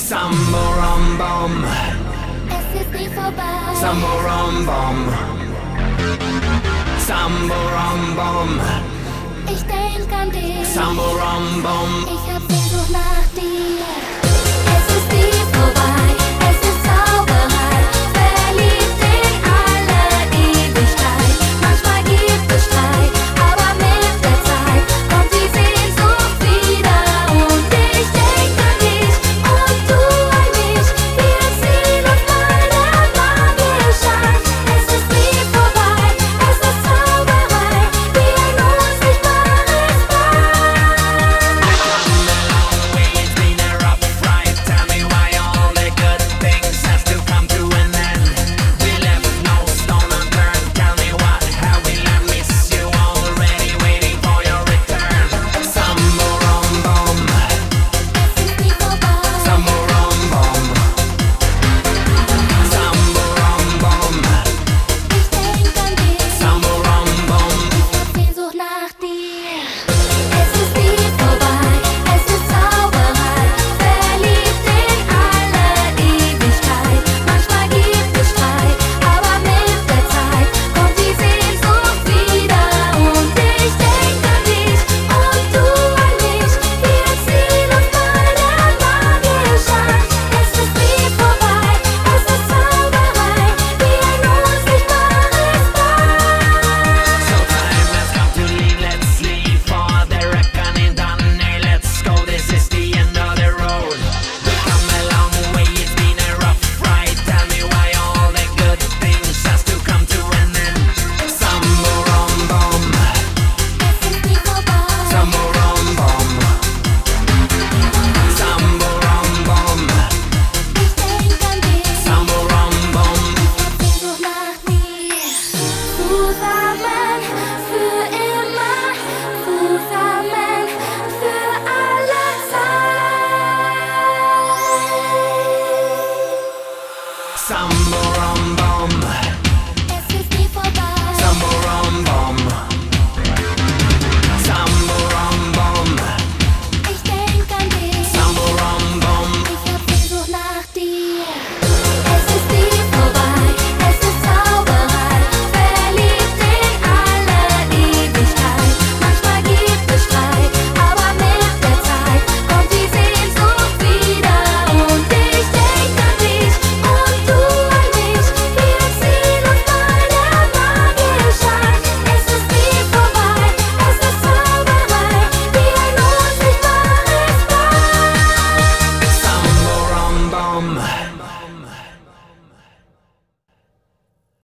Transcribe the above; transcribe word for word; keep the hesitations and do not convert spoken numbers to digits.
Sambo-Rom-Bom. Es ist nie vorbei. Sambo-Rom-Bom. Sambo-Rom-Bom. Ich denk an dich. Sambo-Rom-Bom. Ich hab Sehnsucht nach dir. Es ist nie vorbei. Es ist Zauberei. Verliebt in alle Ewigkeit. Manchmal gibt es Streit, aber mit der Zeit kommt die Sehnsucht wieder. Und ich denk an dich und du an mich. Wir ziehen uns mal der Magie Schein. Es ist nie vorbei. Es ist Zauberei. Die ein unsichtbares Band. It's been a rough ride. Tell me why all the good things has to come to an end. We left no stone unturned. Tell me what have we left? Miss you already, waiting for your return. Sambo-Rom-Bom. Es ist nie vorbei. Sambo-Rom-Bom. Sambo-Rom-Bom. Ich denk an dich. Sambo-Rom-Bom. Sehnsucht nach dir. Es ist nie vorbei, es ist Zauberei. Verliebt in alle Ewigkeit. Manchmal gibt es Streit, aber mit der Zeit kommt die Sehnsucht wieder. Und ich denk an dich und du an mich. Wir ziehen uns mal der Magie Schein. Es ist nie vorbei, es ist Zauberei, wie ein unsichtbares Band. So time has come to leave, let's leave for the reckoning done. Hey, let's go, this is the end of the road. We've come a long way, it's been a rough ride. Tell me why all the good things has to come to an end. Sambo-Rom-Bom. Es ist nie vorbei. Sambo-Rom-Bom. Sambo-Rom-Bom. Ich denk an dich. Sambo-Rom-Bom. Sehnsucht nach dir. Zusammen für immer, zusammen für alle Zeit. Sambo-Rom-Bom. Es ist nie vorbei. Sambo-Rom-Bom. Sambo-Rom-Bom. Ich denk an dich. Sambo-Rom-Bom. Ich hab Sehnsucht nach dir. Es ist nie vorbei. Es ist Zauberei. Verliebt in alle Ewigkeit. Manchmal gibt es Streit, aber mit der Zeit kommt die Sehnsucht wieder. Und ich denk an dich und du an mich. Wir ziehen uns mal der Magie Schein. Es ist nie vorbei. Es ist Zauberei, wie ein unsichtbares Band. Sambo-Rom-Bom.